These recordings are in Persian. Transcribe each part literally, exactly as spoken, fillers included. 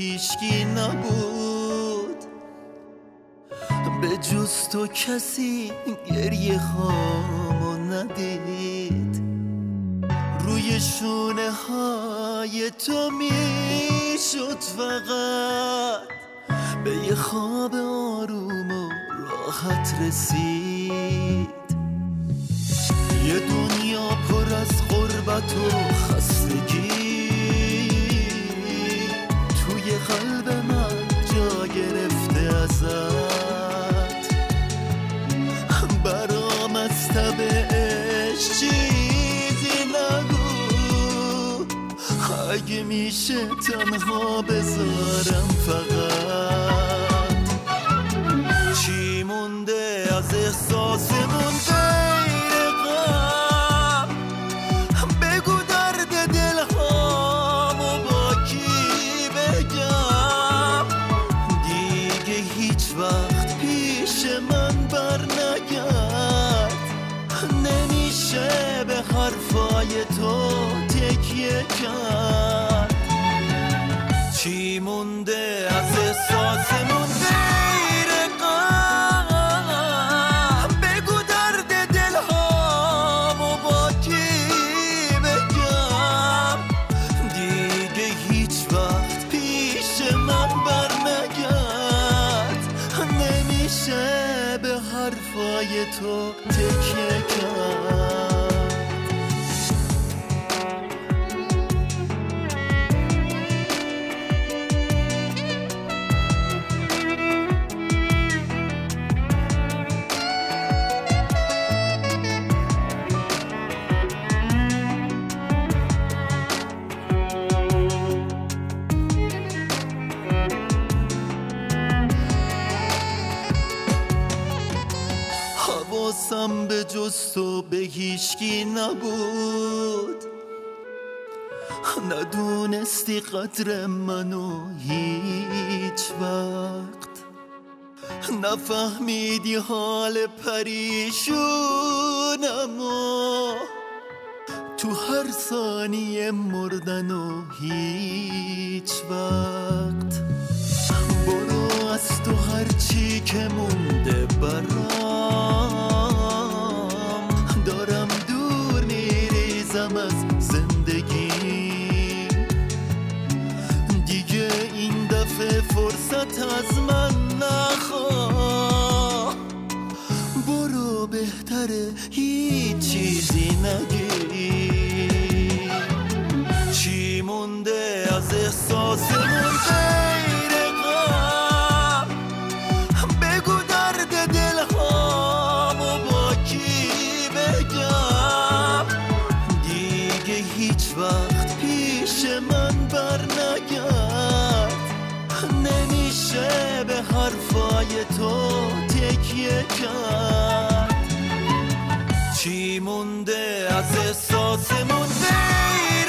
هیچکی نبود، به جز تو کسی گریه خامو ندید. روی شونه های تو میشد فقط به یه خواب آروم و راحت رسید. یه دنیا پر از غربت و خستگی توی قلب من جا گرفته ازت. برام از طبعش چیزی نگو، اگه میشه تنها بذارم فقط. چی مونده از احساسمون غیر غم؟ بگو درد دلهامو با کی بگم؟ دیگه هیچ وقت پیش من بر نگرد، نمیشه به حرفای تو تکیه کرد. چی مونده از احساسمون غیر غم؟ بگو درد دلهامو با کی بگم؟ دیگه هیچ وقت پیش من بر نگرد، نمیشه به حرفای تو تکیه کرد. حواسم به جز تو به هیچکی نبود، ندونستی قدر منو هیچ وقت، نفهمیدی حال پریشونمو تو هر ثانیه مردن و هیچ وقت. برو از تو هر چی که مونده برام، دارم دور میریزم از زندگی. دیگه این دفعه فرصت از من نخواه، برو بهتره هیچ چیزی نگی. چی مونده از احساسمون غیر غم؟ بگو درد دلهامو با کی بگم؟ دیگه هیچ وقت پیش من بر نگرد، نمیشه به حرفای تو تکیه کرد. چی مونده از احساسمون غیر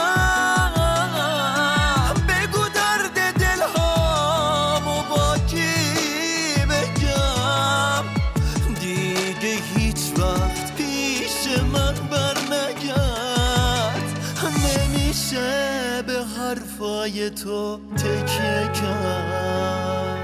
غم؟ بگو درد دلهامو با کی بگم؟ دیگه هیچ وقت پیش من بر نگرد، نمیشه به حرفای تو تکیه کرد.